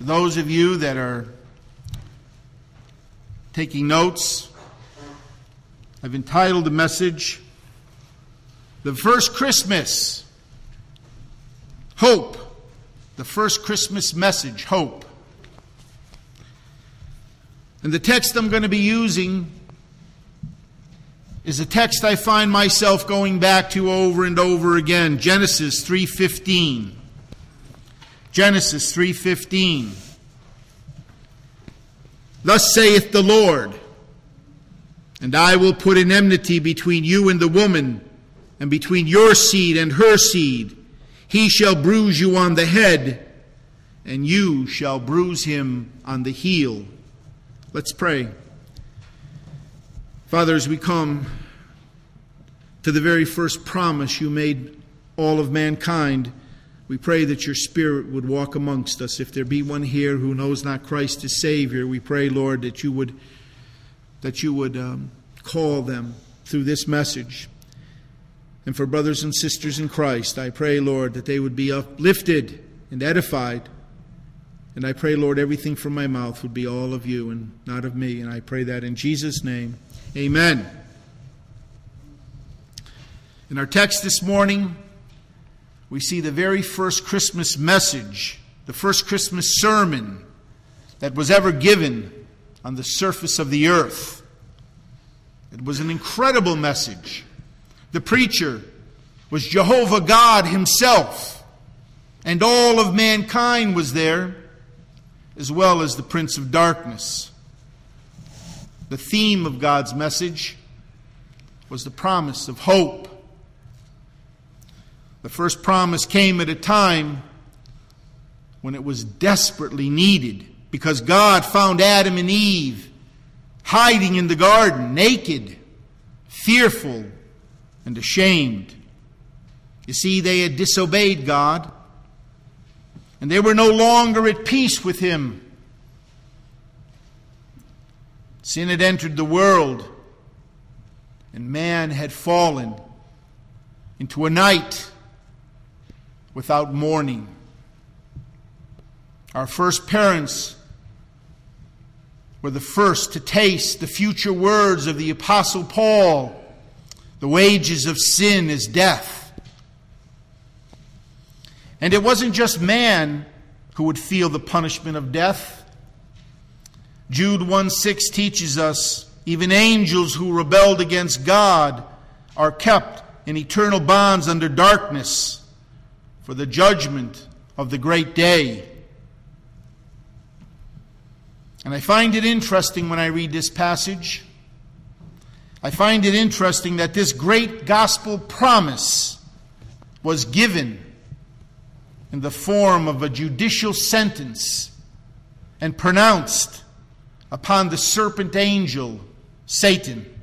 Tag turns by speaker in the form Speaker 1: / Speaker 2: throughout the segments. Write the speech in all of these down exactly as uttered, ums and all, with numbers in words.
Speaker 1: For those of you that are taking notes, I've entitled the message, The First Christmas, Hope. The first Christmas message, hope. And the text I'm going to be using is a text I find myself going back to over and over again. Genesis three fifteen. Genesis three fifteen. Thus saith the Lord, and I will put an enmity between you and the woman, and between your seed and her seed. He shall bruise you on the head, and you shall bruise him on the heel. Let's pray. Father, as we come to the very first promise you made all of mankind, we pray that your Spirit would walk amongst us. If there be one here who knows not Christ as Savior, we pray, Lord, that you would that you would um, call them through this message. And for brothers and sisters in Christ, I pray, Lord, that they would be uplifted and edified. And I pray, Lord, everything from my mouth would be all of you and not of me. And I pray that in Jesus' name. Amen. In our text this morning, we see the very first Christmas message, the first Christmas sermon that was ever given on the surface of the earth. It was an incredible message. The preacher was Jehovah God himself, and all of mankind was there, as well as the Prince of Darkness. The theme of God's message was the promise of hope. The first promise came at a time when it was desperately needed, because God found Adam and Eve hiding in the garden, naked, fearful, and ashamed. You see, they had disobeyed God, and they were no longer at peace with him. Sin had entered the world, and man had fallen into a night without morning. Our first parents were the first to taste the future words of the Apostle Paul. The wages of sin is death. And it wasn't just man who would feel the punishment of death. Jude one six teaches us, even angels who rebelled against God are kept in eternal bonds under darkness for the judgment of the great day. And I find it interesting when I read this passage. I find it interesting that this great gospel promise was given in the form of a judicial sentence and pronounced upon the serpent angel, Satan.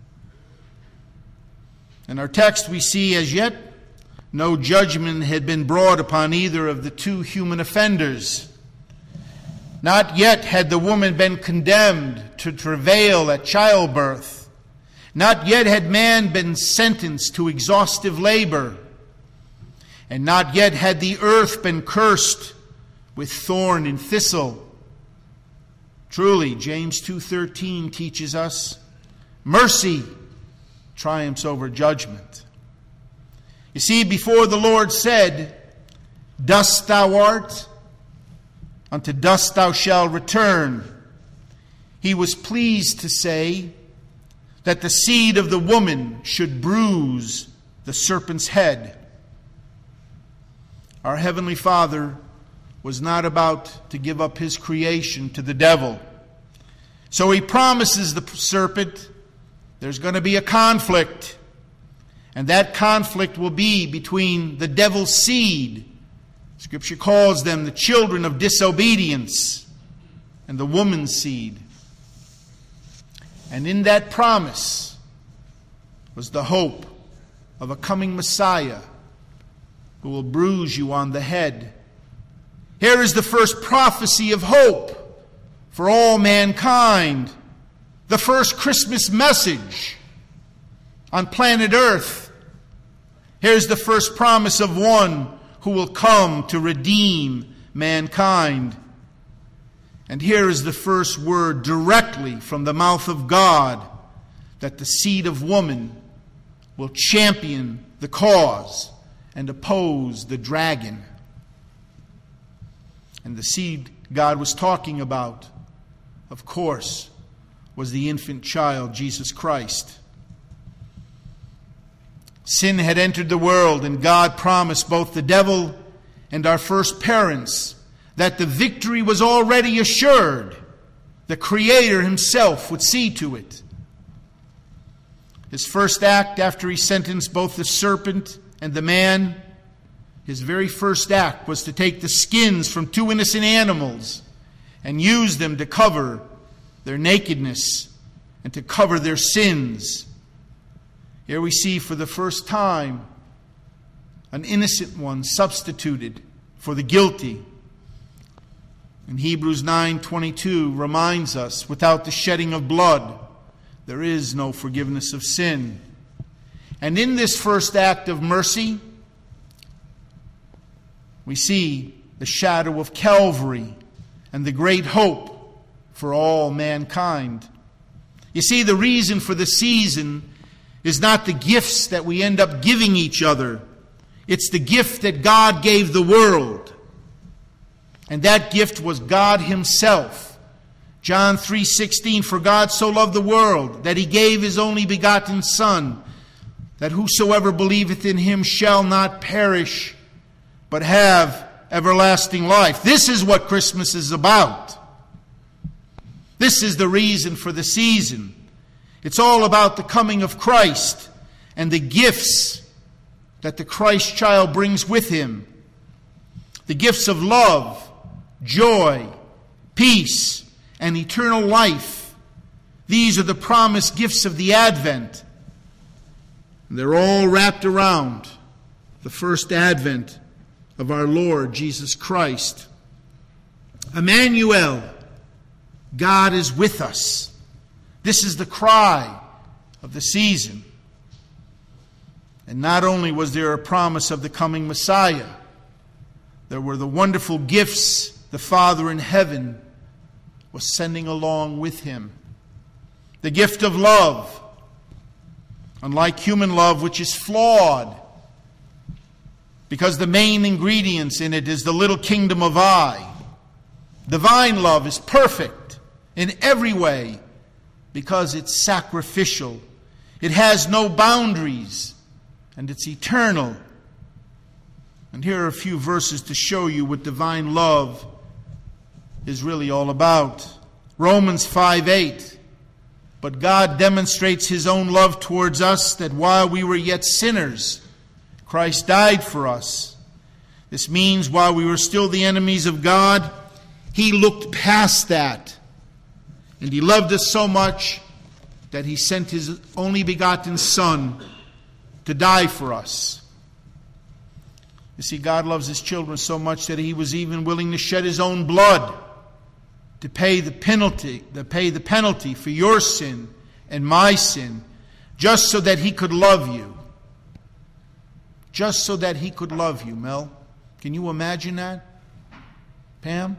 Speaker 1: In our text we see as yet no judgment had been brought upon either of the two human offenders. Not yet had the woman been condemned to travail at childbirth. Not yet had man been sentenced to exhaustive labor. And not yet had the earth been cursed with thorn and thistle. Truly, James two thirteen teaches us, mercy triumphs over judgment. You see, before the Lord said, dust thou art, unto dust thou shalt return, he was pleased to say that the seed of the woman should bruise the serpent's head. Our Heavenly Father was not about to give up his creation to the devil. So he promises the serpent there's going to be a conflict. And that conflict will be between the devil's seed. Scripture calls them the children of disobedience, and the woman's seed. And in that promise was the hope of a coming Messiah who will bruise you on the head. Here is the first prophecy of hope for all mankind. The first Christmas message on planet Earth. Here's the first promise of one who will come to redeem mankind. And here is the first word directly from the mouth of God, that the seed of woman will champion the cause and oppose the dragon. And the seed God was talking about, of course, was the infant child, Jesus Christ. Sin had entered the world, and God promised both the devil and our first parents that the victory was already assured. The Creator himself would see to it. His first act after he sentenced both the serpent and the man, his very first act was to take the skins from two innocent animals and use them to cover their nakedness and to cover their sins. Here we see for the first time an innocent one substituted for the guilty. And Hebrews nine twenty-two reminds us, without the shedding of blood, there is no forgiveness of sin. And in this first act of mercy, we see the shadow of Calvary and the great hope for all mankind. You see, the reason for the season is not the gifts that we end up giving each other. It's the gift that God gave the world. And that gift was God himself. John three sixteen, for God so loved the world that he gave his only begotten Son, that whosoever believeth in him shall not perish, but have everlasting life. This is what Christmas is about. This is the reason for the season. It's all about the coming of Christ and the gifts that the Christ child brings with him. The gifts of love, joy, peace, and eternal life. These are the promised gifts of the Advent. And they're all wrapped around the first advent of our Lord Jesus Christ. Emmanuel, God is with us. This is the cry of the season. And not only was there a promise of the coming Messiah, there were the wonderful gifts the Father in heaven was sending along with him. The gift of love, unlike human love, which is flawed, because the main ingredients in it is the little kingdom of I. Divine love is perfect in every way because it's sacrificial. It has no boundaries, and it's eternal. And here are a few verses to show you what divine love is really all about. Romans five eight. But God demonstrates his own love towards us, that while we were yet sinners, Christ died for us. This means while we were still the enemies of God, he looked past that. And he loved us so much that he sent his only begotten Son to die for us. You see, God loves his children so much that he was even willing to shed his own blood to pay the penalty, to pay the penalty for your sin and my sin, just so that he could love you. Just so that he could love you, Mel. Can you imagine that? Pam?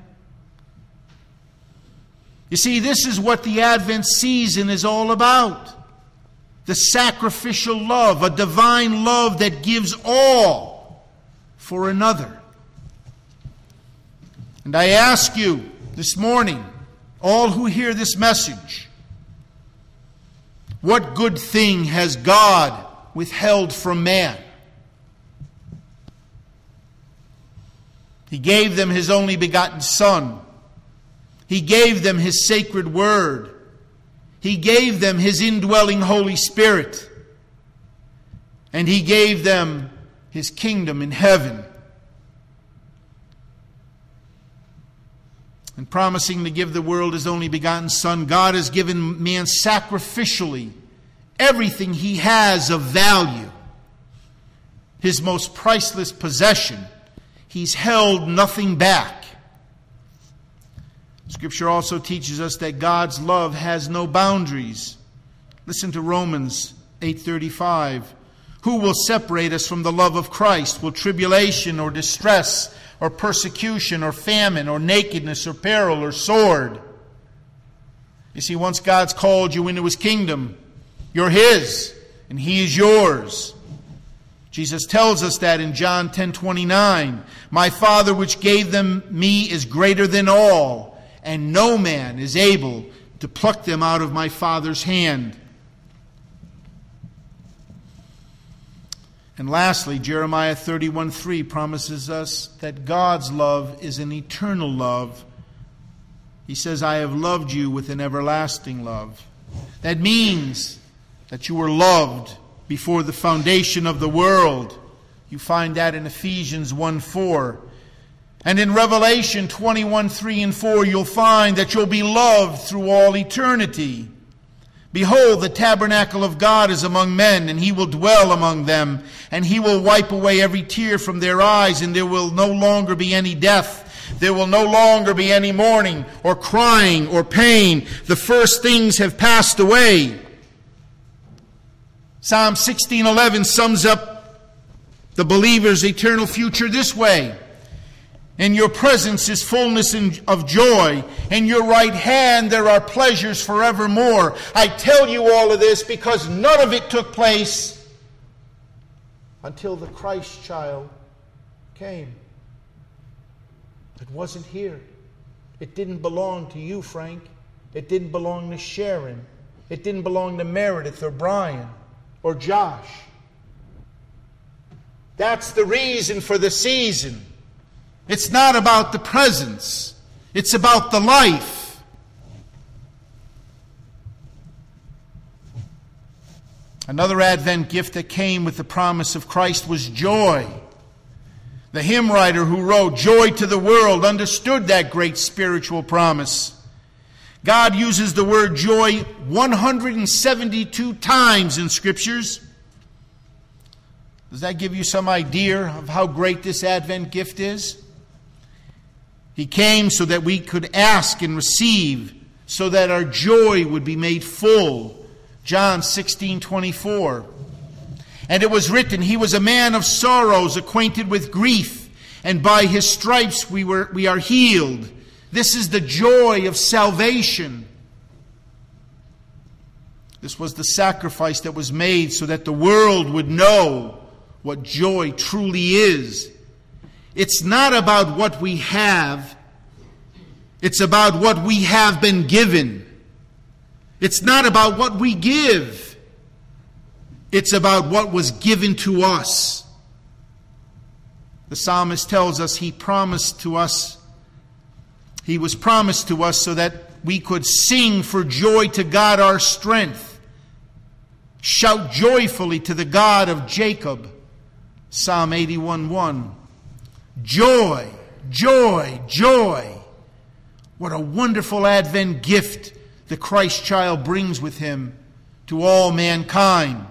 Speaker 1: You see, this is what the Advent season is all about. The sacrificial love, a divine love that gives all for another. And I ask you this morning, all who hear this message, what good thing has God withheld from man? He gave them his only begotten Son. He gave them his sacred word. He gave them his indwelling Holy Spirit. And he gave them his kingdom in heaven. And promising to give the world his only begotten Son, God has given man sacrificially everything he has of value. His most priceless possession. He's held nothing back. Scripture also teaches us that God's love has no boundaries. Listen to Romans eight thirty-five. Who will separate us from the love of Christ? Will tribulation or distress or persecution or famine or nakedness or peril or sword? You see, once God's called you into His kingdom, you're His and He is yours. Jesus tells us that in John ten twenty-nine. My Father which gave them me is greater than all, and no man is able to pluck them out of my Father's hand. And lastly, Jeremiah thirty-one three promises us that God's love is an eternal love. He says, I have loved you with an everlasting love. That means that you were loved before the foundation of the world. You find that in Ephesians one four. And in Revelation twenty-one three and four, you'll find that you'll be loved through all eternity. Behold, the tabernacle of God is among men, and He will dwell among them, and He will wipe away every tear from their eyes, and there will no longer be any death. There will no longer be any mourning, or crying, or pain. The first things have passed away. Psalm sixteen eleven sums up the believer's eternal future this way. In your presence is fullness of joy. In your right hand there are pleasures forevermore. I tell you all of this because none of it took place until the Christ child came. It wasn't here. It didn't belong to you, Frank. It didn't belong to Sharon. It didn't belong to Meredith or Brian or Josh. That's the reason for the season. It's not about the presence. It's about the life. Another Advent gift that came with the promise of Christ was joy. The hymn writer who wrote Joy to the World understood that great spiritual promise. God uses the word joy one hundred seventy-two times in Scriptures. Does that give you some idea of how great this Advent gift is? He came so that we could ask and receive, so that our joy would be made full. John sixteen twenty-four. And it was written, He was a man of sorrows, acquainted with grief, and by His stripes we were we are healed. This is the joy of salvation. This was the sacrifice that was made so that the world would know what joy truly is. It's not about what we have. It's about what we have been given. It's not about what we give. It's about what was given to us. The psalmist tells us he promised to us, he was promised to us so that we could sing for joy to God our strength. Shout joyfully to the God of Jacob. Psalm eighty-one one. Joy, joy, joy. What a wonderful Advent gift the Christ child brings with Him to all mankind.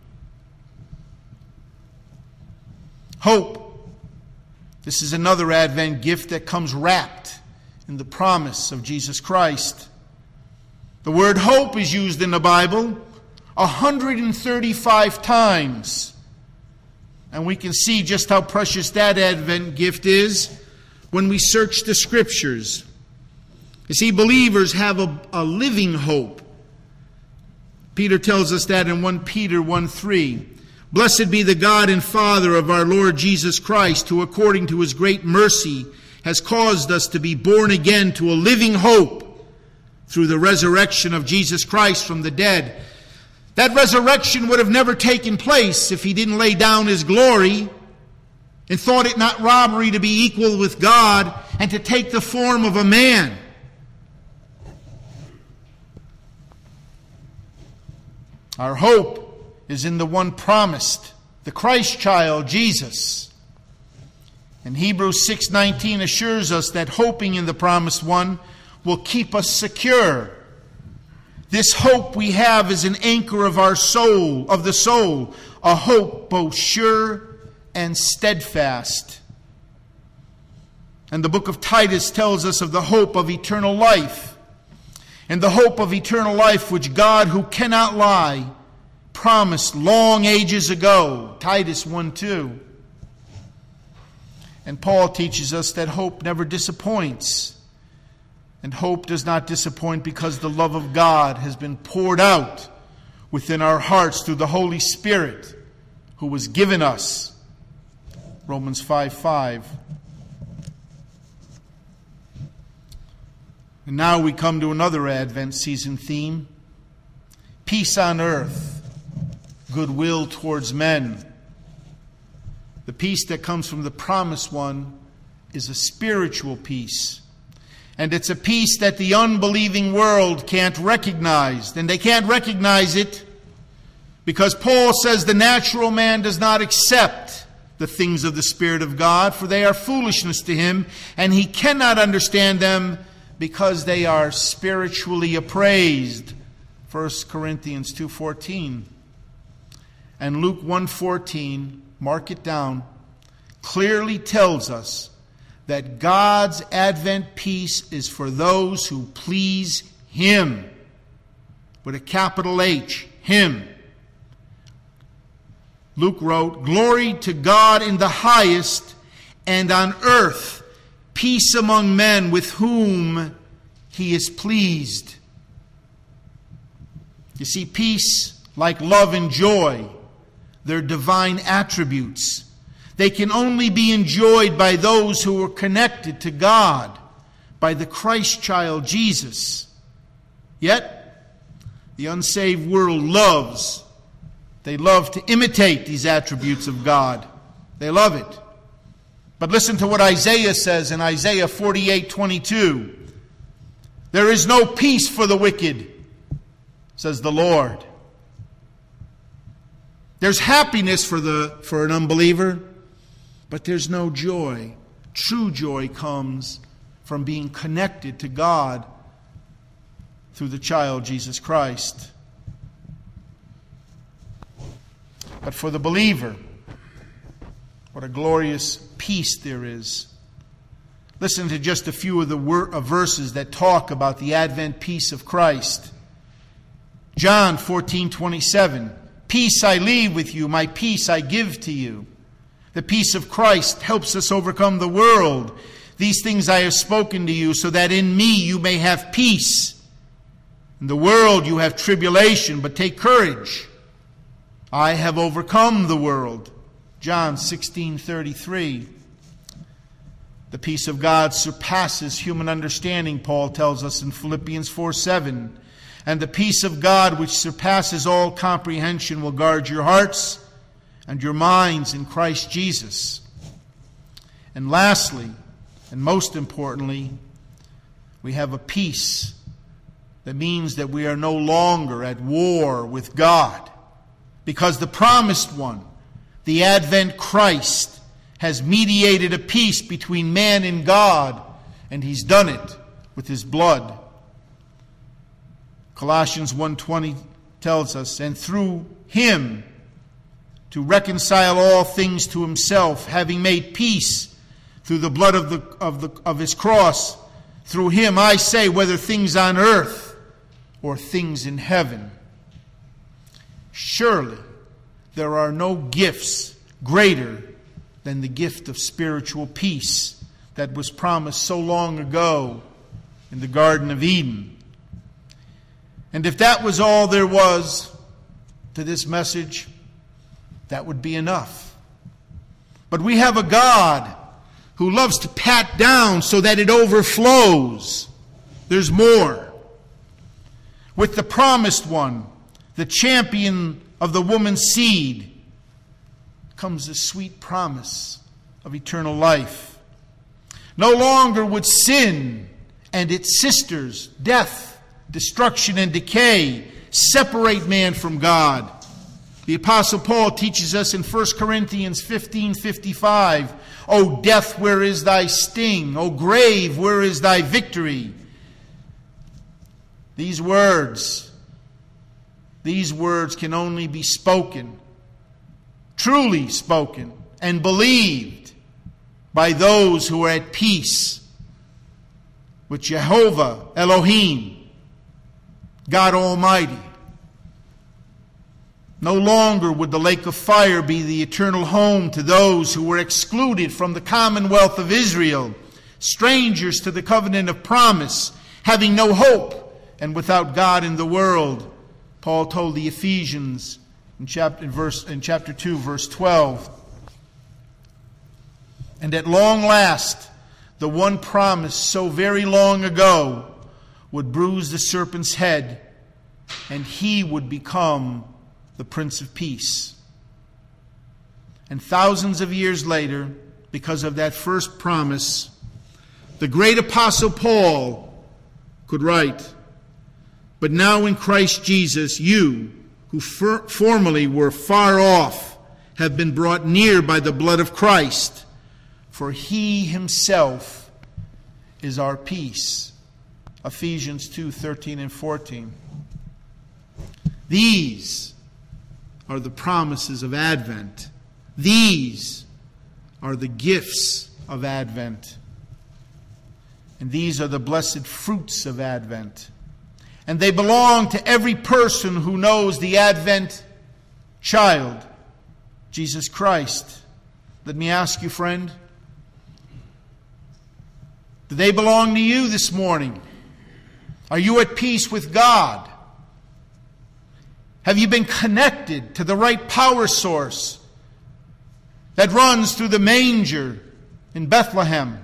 Speaker 1: Hope. This is another Advent gift that comes wrapped in the promise of Jesus Christ. The word hope is used in the Bible one hundred thirty-five times. And we can see just how precious that Advent gift is when we search the Scriptures. You see, believers have a, a living hope. Peter tells us that in First Peter one three. Blessed be the God and Father of our Lord Jesus Christ, who according to His great mercy has caused us to be born again to a living hope through the resurrection of Jesus Christ from the dead. That resurrection would have never taken place if He didn't lay down His glory and thought it not robbery to be equal with God and to take the form of a man. Our hope is in the one promised, the Christ child, Jesus. And Hebrews six nineteen assures us that hoping in the promised one will keep us secure. This hope we have is an anchor of our soul, of the soul, a hope both sure and steadfast. And the book of Titus tells us of the hope of eternal life. And the hope of eternal life which God, who cannot lie, promised long ages ago, Titus one two. And Paul teaches us that hope never disappoints. And hope does not disappoint because the love of God has been poured out within our hearts through the Holy Spirit who was given us. Romans five five. And now we come to another Advent season theme. Peace on earth, goodwill towards men. The peace that comes from the promised one is a spiritual peace. And it's a peace that the unbelieving world can't recognize. And they can't recognize it because Paul says the natural man does not accept the things of the Spirit of God, for they are foolishness to him, and he cannot understand them because they are spiritually appraised. First Corinthians two fourteen. And Luke one fourteen, mark it down, clearly tells us that God's Advent peace is for those who please Him. With a capital H, Him. Luke wrote, "Glory to God in the highest, and on earth peace among men with whom He is pleased." You see, peace, like love and joy, they're divine attributes. They can only be enjoyed by those who are connected to God, by the Christ child Jesus. Yet, the unsaved world loves, they love to imitate these attributes of God. They love it. But listen to what Isaiah says in Isaiah forty-eight twenty-two. "There is no peace for the wicked, says the Lord." There's happiness for the for an unbeliever, but there's no joy. True joy comes from being connected to God through the child Jesus Christ. But for the believer, what a glorious peace there is. Listen to just a few of the wor- of verses that talk about the Advent peace of Christ. John fourteen twenty-seven. "Peace I leave with you, my peace I give to you." The peace of Christ helps us overcome the world. "These things I have spoken to you, so that in me you may have peace. In the world you have tribulation, but take courage. I have overcome the world." John sixteen thirty-three. The peace of God surpasses human understanding, Paul tells us in Philippians four seven. "And the peace of God, which surpasses all comprehension, will guard your hearts and your minds in Christ Jesus." And lastly, and most importantly, we have a peace that means that we are no longer at war with God, because the promised one, the Advent Christ, has mediated a peace between man and God, and He's done it with His blood. Colossians one twenty tells us, "And through Him to reconcile all things to Himself, having made peace through the blood of the of the of His cross. Through Him, I say, whether things on earth or things in heaven." Surely there are no gifts greater than the gift of spiritual peace that was promised so long ago in the Garden of Eden. And if that was all there was to this message, that would be enough. But we have a God who loves to pat down so that it overflows. There's more. With the promised one, the champion of the woman's seed, comes the sweet promise of eternal life. No longer would sin and its sisters, death, destruction, and decay, separate man from God. The Apostle Paul teaches us in First Corinthians fifteen fifty-five, "O death, where is thy sting? O grave, where is thy victory?" These words, these words can only be spoken, truly spoken, and believed by those who are at peace with Jehovah Elohim, God Almighty. No longer would the lake of fire be the eternal home to those who were excluded from the commonwealth of Israel, strangers to the covenant of promise, having no hope and without God in the world. Paul told the Ephesians in chapter, in verse, in chapter two, verse twelve. And at long last, the one promised so very long ago would bruise the serpent's head, and he would become the Prince of Peace. And thousands of years later, because of that first promise, the great apostle Paul could write, "But now in Christ Jesus, you, who for- formerly were far off, have been brought near by the blood of Christ, for he himself is our peace." Ephesians two, thirteen and fourteen. These are the promises of Advent. These are the gifts of Advent. And these are the blessed fruits of Advent. And they belong to every person who knows the Advent child, Jesus Christ. Let me ask you, friend, do they belong to you this morning? Are you at peace with God? Have you been connected to the right power source that runs through the manger in Bethlehem?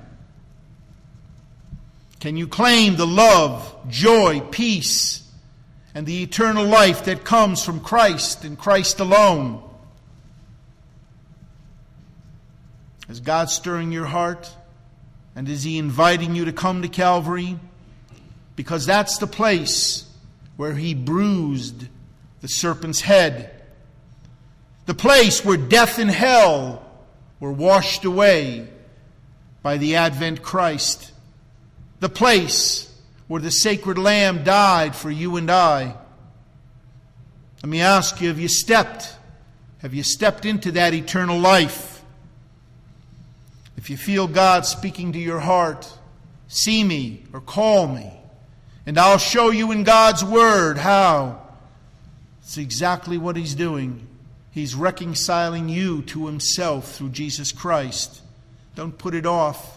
Speaker 1: Can you claim the love, joy, peace, and the eternal life that comes from Christ and Christ alone? Is God stirring your heart? And is He inviting you to come to Calvary? Because that's the place where He bruised the serpent's head. The place where death and hell were washed away by the Advent Christ. The place where the sacred Lamb died for you and I. Let me ask you, have you stepped? Have you stepped into that eternal life? If you feel God speaking to your heart, see me or call me, and I'll show you in God's Word how. It's exactly what He's doing. He's reconciling you to Himself through Jesus Christ. Don't put it off.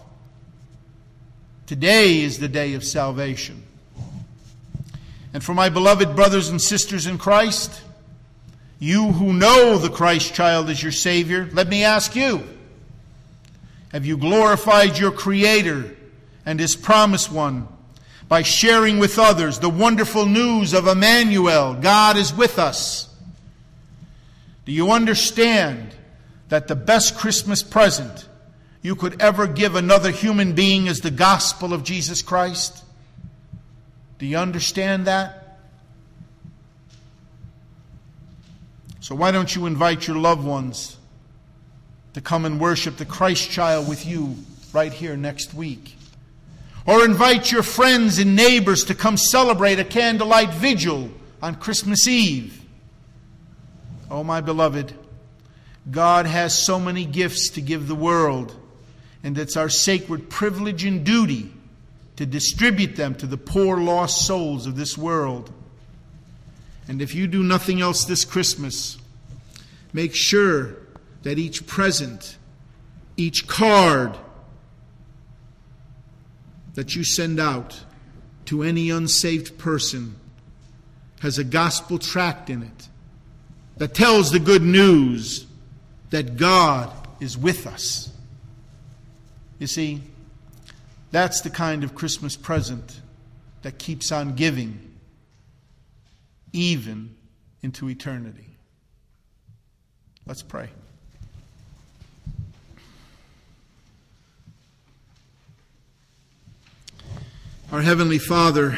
Speaker 1: Today is the day of salvation. And for my beloved brothers and sisters in Christ, you who know the Christ child as your Savior, let me ask you, have you glorified your Creator and His promised one by sharing with others the wonderful news of Emmanuel, God is with us? Do you understand that the best Christmas present you could ever give another human being is the gospel of Jesus Christ? Do you understand that? So why don't you invite your loved ones to come and worship the Christ child with you right here next week? Or invite your friends and neighbors to come celebrate a candlelight vigil on Christmas Eve. Oh, my beloved, God has so many gifts to give the world, and it's our sacred privilege and duty to distribute them to the poor, lost souls of this world. And if you do nothing else this Christmas, make sure that each present, each card that you send out to any unsaved person has a gospel tract in it that tells the good news that God is with us. You see, that's the kind of Christmas present that keeps on giving even into eternity. Let's pray. Our Heavenly Father,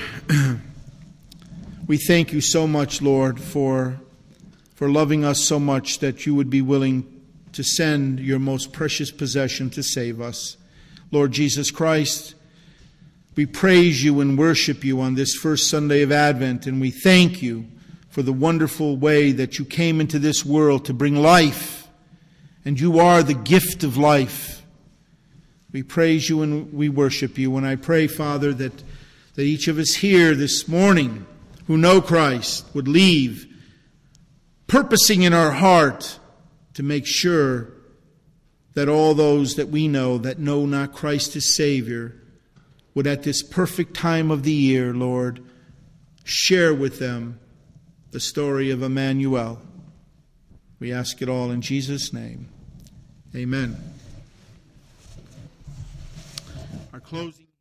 Speaker 1: we thank you so much, Lord, for, for loving us so much that you would be willing to send your most precious possession to save us. Lord Jesus Christ, we praise you and worship you on this first Sunday of Advent, and we thank you for the wonderful way that you came into this world to bring life, and you are the gift of life. We praise you and we worship you. And I pray, Father, that, that each of us here this morning who know Christ would leave purposing in our heart to make sure that all those that we know that know not Christ as Savior would at this perfect time of the year, Lord, share with them the story of Emmanuel. We ask it all in Jesus' name. Amen. Our closing